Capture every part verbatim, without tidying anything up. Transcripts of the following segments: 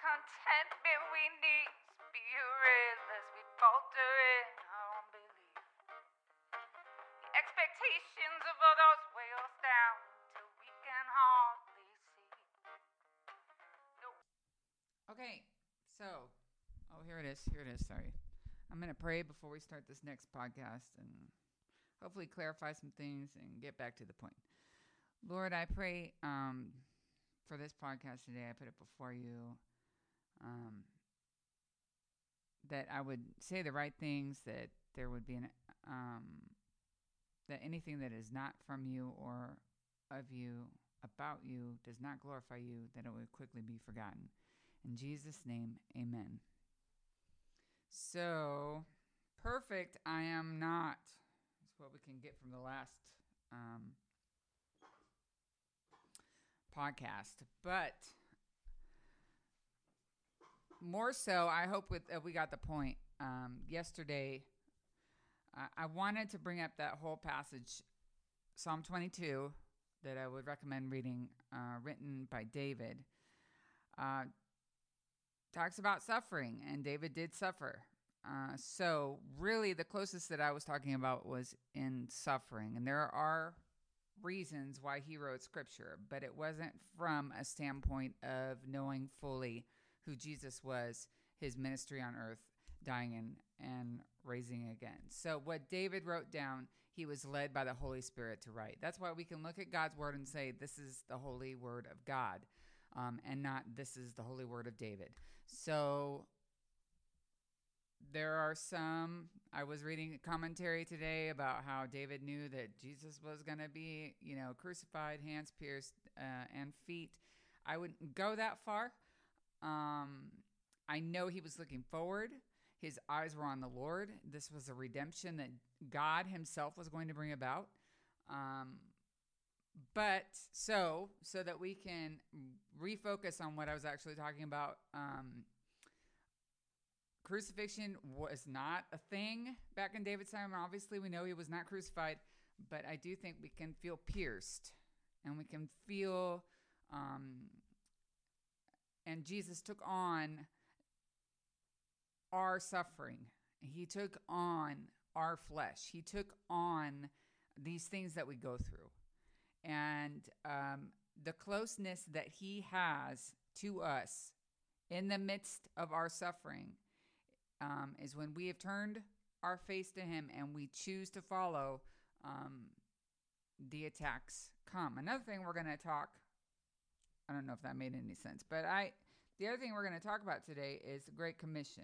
Contentment we need, spirit, lest we falter in our unbelief. The expectations of others weigh us down till we can hardly see. No. Okay, so, oh, here it is. Here it is. Sorry. I'm going to pray before we start this next podcast and hopefully clarify some things and get back to the point. Lord, I pray um, for this podcast today. I put it before you. Um, that I would say the right things, that there would be an, um, that anything that is not from you or of you, about you, does not glorify you, that it would quickly be forgotten. In Jesus' name, amen. So, perfect I am not. That's what we can get from the last um, podcast. But more so, I hope with, uh, we got the point. Um, yesterday, uh, I wanted to bring up that whole passage, Psalm twenty-two, that I would recommend reading, uh, written by David. Uh, talks about suffering, and David did suffer. Uh, so really, the closest that I was talking about was in suffering. And there are reasons why he wrote scripture, but it wasn't from a standpoint of knowing fully who Jesus was, his ministry on earth, dying and, and raising again. So what David wrote down, he was led by the Holy Spirit to write. That's why we can look at God's word and say, this is the holy word of God, um, and not this is the holy word of David. So there are some, I was reading a commentary today about how David knew that Jesus was going to be, you know, crucified, hands pierced, uh, and feet. I wouldn't go that far. Um, I know he was looking forward. His eyes were on the Lord. This was a redemption that God himself was going to bring about. Um, but so, so that we can refocus on what I was actually talking about, um, crucifixion was not a thing back in David's time. Obviously, we know he was not crucified, but I do think we can feel pierced, and we can feel, um, and Jesus took on our suffering. He took on our flesh. He took on these things that we go through. And um, the closeness that he has to us in the midst of our suffering um, is when we have turned our face to him and we choose to follow, um, the attacks come. Another thing we're going to talk, I don't know if that made any sense, but I, the other thing we're going to talk about today is the Great Commission.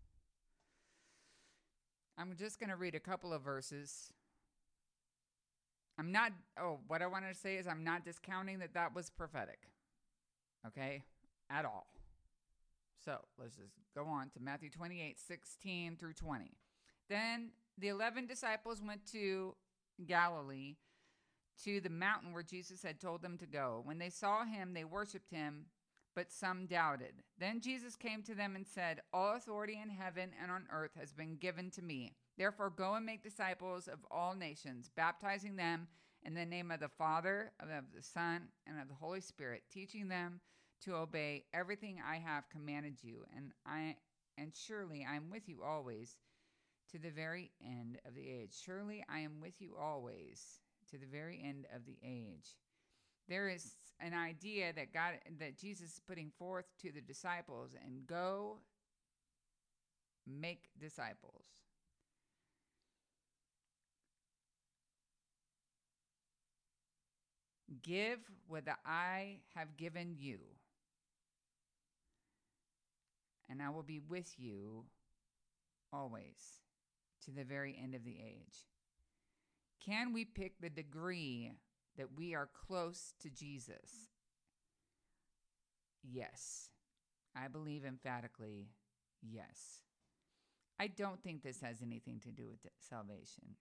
I'm just going to read a couple of verses. I'm not, oh, what I wanted to say is I'm not discounting that that was prophetic, okay, at all. So let's just go on to Matthew twenty-eight, sixteen through twenty. Then the eleven disciples went to Galilee, to the mountain where Jesus had told them to go. When they saw him, they worshipped him, but some doubted. Then Jesus came to them and said, all authority in heaven and on earth has been given to me. Therefore, go and make disciples of all nations, baptizing them in the name of the Father, of the Son, and of the Holy Spirit, teaching them to obey everything I have commanded you. And I, and surely I am with you always to the very end of the age. Surely I am with you always to the very end of the age. There is an idea that God, that Jesus is putting forth to the disciples, and go make disciples. Give what I have given you, and I will be with you always to the very end of the age. Can we pick the degree that we are close to Jesus? Yes. I believe emphatically, yes. I don't think this has anything to do with salvation.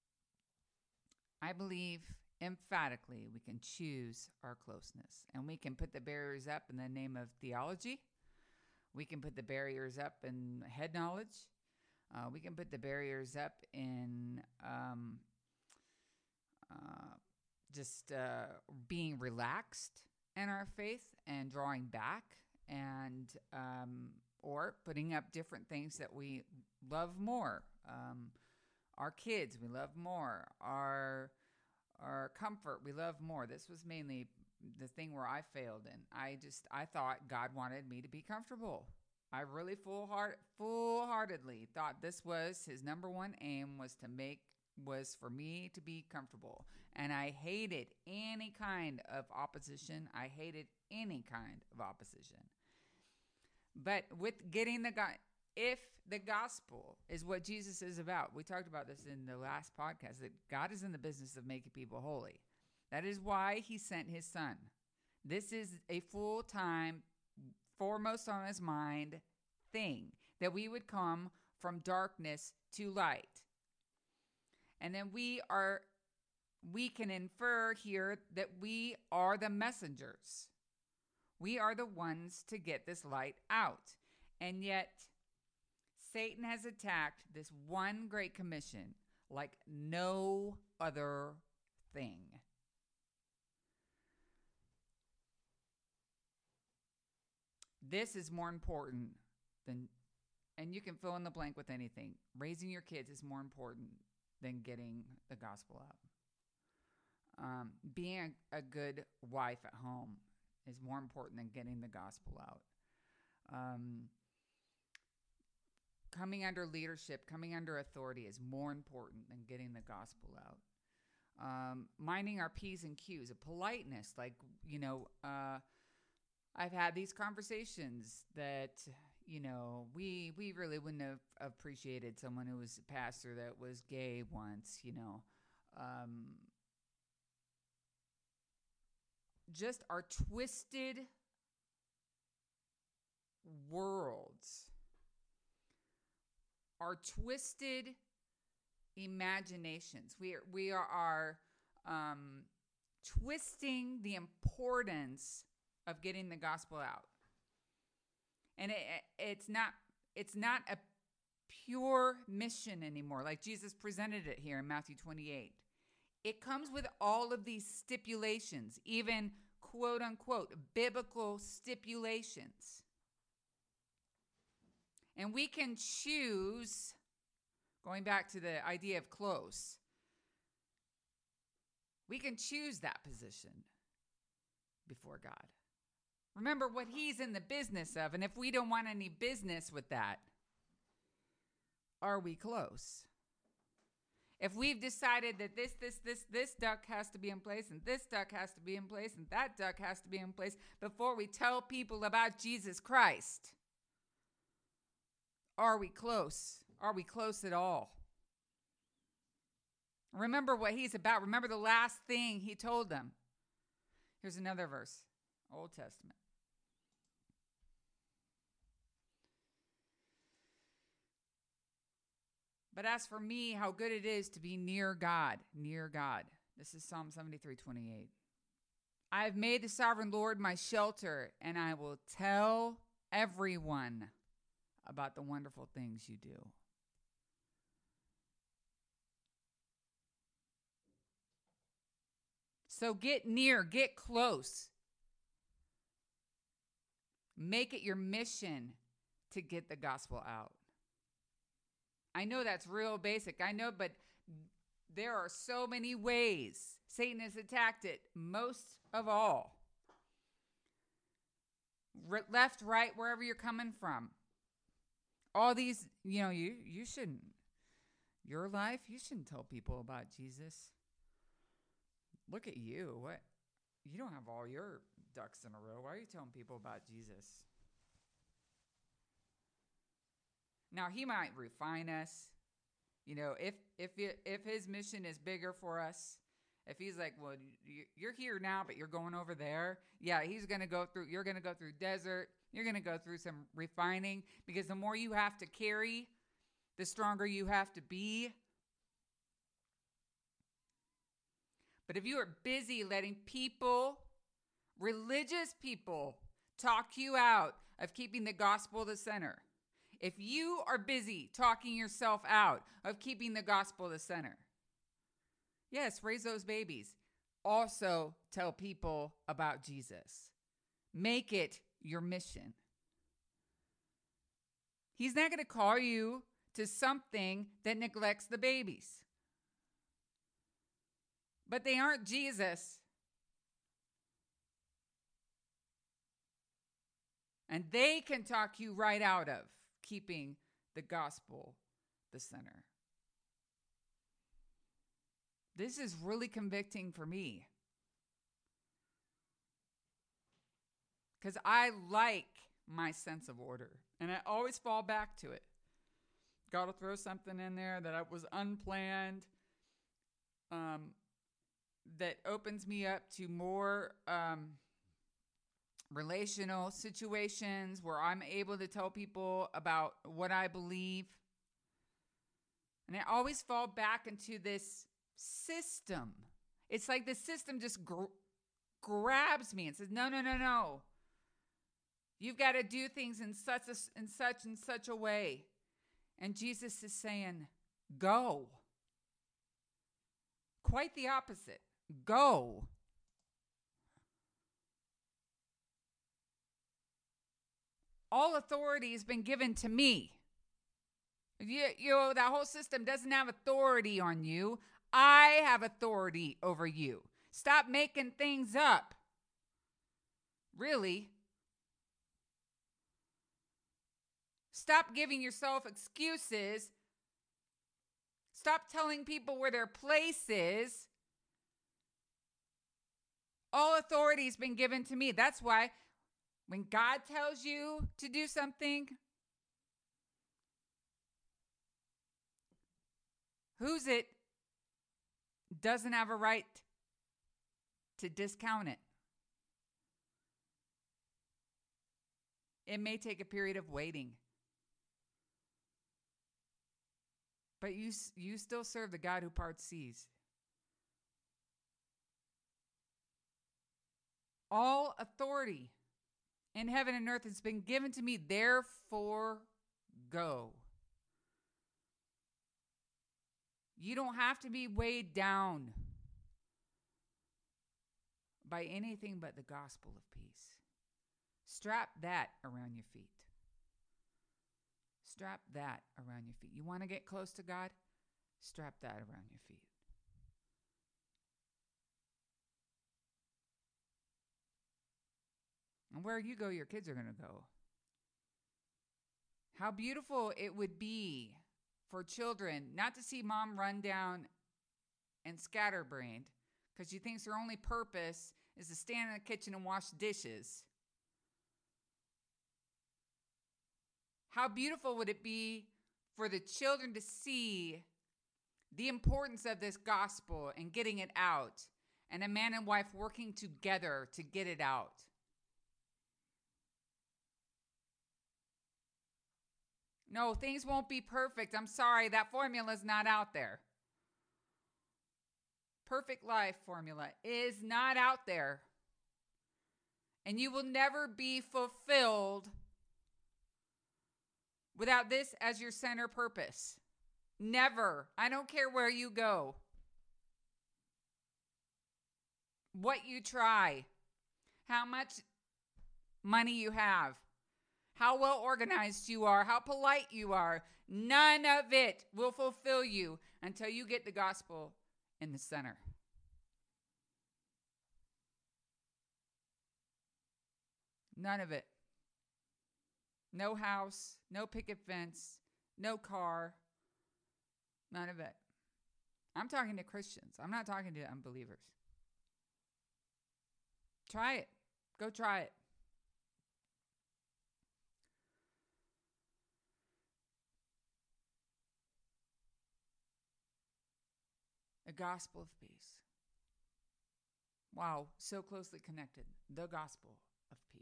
I believe emphatically we can choose our closeness, and we can put the barriers up in the name of theology. We can put the barriers up in head knowledge. Uh, we can put the barriers up in um, uh, just uh, being relaxed in our faith and drawing back and um, or putting up different things that we love more. Um, our kids, we love more. Our our comfort, we love more. This was mainly the thing where I failed in. I just I thought God wanted me to be comfortable. I really full heart full heartedly thought this was his number one aim was to make was for me to be comfortable. And I hated any kind of opposition. I hated any kind of opposition. But with getting the God, if the gospel is what Jesus is about, we talked about this in the last podcast, that God is in the business of making people holy. That is why he sent his son. This is a full-time, foremost on his mind thing, that we would come from darkness to light. And then we are, we can infer here that we are the messengers. We are the ones to get this light out. And yet, Satan has attacked this one great commission like no other thing. This is more important than, and you can fill in the blank with anything. Raising your kids is more important than getting the gospel out. Um, being a, a good wife at home is more important than getting the gospel out. Um, coming under leadership, coming under authority is more important than getting the gospel out. Um, minding our P's and Q's, a politeness, like, you know, uh, I've had these conversations that, you know, we we really wouldn't have appreciated someone who was a pastor that was gay once, you know. Um, just our twisted worlds, our twisted imaginations. We are, we are um, twisting the importance of getting the gospel out. And it, it's not it's not a pure mission anymore, like Jesus presented it here in Matthew twenty-eight. It comes with all of these stipulations, even quote unquote biblical stipulations. And we can choose, going back to the idea of close, we can choose that position before God. Remember what he's in the business of, and if we don't want any business with that, are we close? If we've decided that this, this, this, this duck has to be in place, and this duck has to be in place, and that duck has to be in place before we tell people about Jesus Christ, are we close? Are we close at all? Remember what he's about. Remember the last thing he told them. Here's another verse, Old Testament. But as for me, how good it is to be near God, near God. This is Psalm seventy-three twenty-eight. I have made the sovereign Lord my shelter, and I will tell everyone about the wonderful things you do. So get near, get close. Make it your mission to get the gospel out. I know that's real basic. I know, but there are so many ways Satan has attacked it, most of all. Re- left, right, wherever you're coming from. All these, you know, you, you shouldn't. Your life, you shouldn't tell people about Jesus. Look at you. What? You don't have all your ducks in a row. Why are you telling people about Jesus? Now, he might refine us. You know, if if it, if his mission is bigger for us, if he's like, well, you're here now, but you're going over there. Yeah, he's going to go through, you're going to go through desert. You're going to go through some refining, because the more you have to carry, the stronger you have to be. But if you are busy letting people, religious people, talk you out of keeping the gospel the center, if you are busy talking yourself out of keeping the gospel the center, yes, raise those babies. Also tell people about Jesus. Make it your mission. He's not going to call you to something that neglects the babies. But they aren't Jesus. And they can talk you right out of keeping the gospel the center. This is really convicting for me. Because I like my sense of order. And I always fall back to it. God will throw something in there that was unplanned. Um, that opens me up to more um, relational situations where I'm able to tell people about what I believe. And I always fall back into this system. It's like the system just gr- grabs me and says, no, no, no, no. You've got to do things in such a, in such and such a way. And Jesus is saying, go. Quite the opposite. Go. All authority has been given to me. You, you know, that whole system doesn't have authority on you. I have authority over you. Stop making things up. Really. Stop giving yourself excuses. Stop telling people where their place is. All authority has been given to me. That's why when God tells you to do something, who's it doesn't have a right to discount it. It may take a period of waiting. But you you still serve the God who parts seas. All authority in heaven and earth has been given to me. Therefore, go. You don't have to be weighed down by anything but the gospel of peace. Strap that around your feet. Strap that around your feet. You want to get close to God? Strap that around your feet. And where you go, your kids are going to go. How beautiful it would be for children not to see mom run down and scatterbrained because she thinks her only purpose is to stand in the kitchen and wash dishes. How beautiful would it be for the children to see the importance of this gospel and getting it out, and a man and wife working together to get it out? No, things won't be perfect. I'm sorry, that formula's not out there. Perfect life formula is not out there. And you will never be fulfilled without this as your center purpose. Never. I don't care where you go. What you try. How much money you have. How well organized you are. How polite you are. None of it will fulfill you until you get the gospel in the center. None of it. No house, no picket fence, no car, none of it. I'm talking to Christians. I'm not talking to unbelievers. Try it. Go try it. A gospel of peace. Wow, so closely connected. The gospel of peace.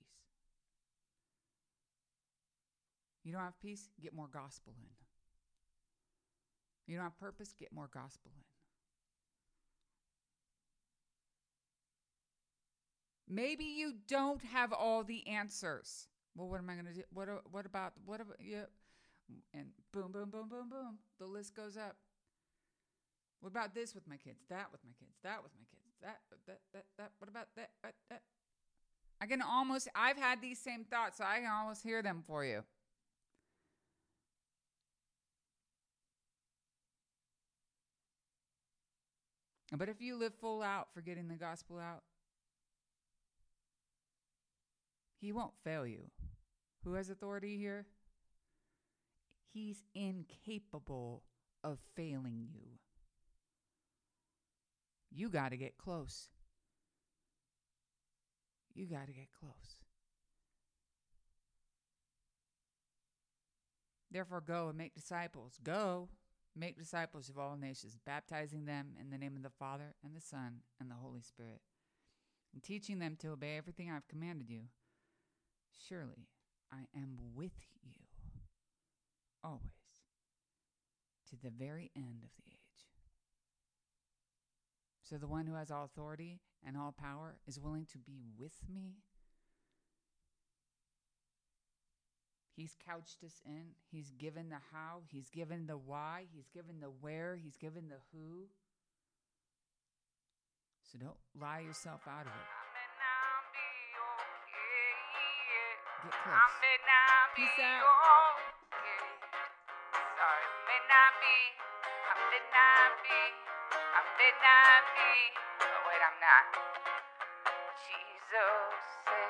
You don't have peace? Get more gospel in. You don't have purpose? Get more gospel in. Maybe you don't have all the answers. Well, what am I going to do? What what about, what about, yeah. And boom, boom, boom, boom, boom. The list goes up. What about this with my kids? That with my kids? That with my kids? That, that, that, that. What about that? that, that? I can almost, I've had these same thoughts, so I can almost hear them for you. But if you live full out for getting the gospel out, he won't fail you. Who has authority here? He's incapable of failing you. You got to get close. You got to get close. Therefore, go and make disciples. Go, make disciples of all nations, baptizing them in the name of the Father and the Son and the Holy Spirit, and teaching them to obey everything I've commanded you. Surely I am with you always, to the very end of the age. So the one who has all authority and all power is willing to be with me. He's couched us in. He's given the how. He's given the why. He's given the where. He's given the who. So don't lie yourself out of it. Get close. Peace out. Sorry, may not be. I may not be. I may not be. But wait, I'm not. Jesus said.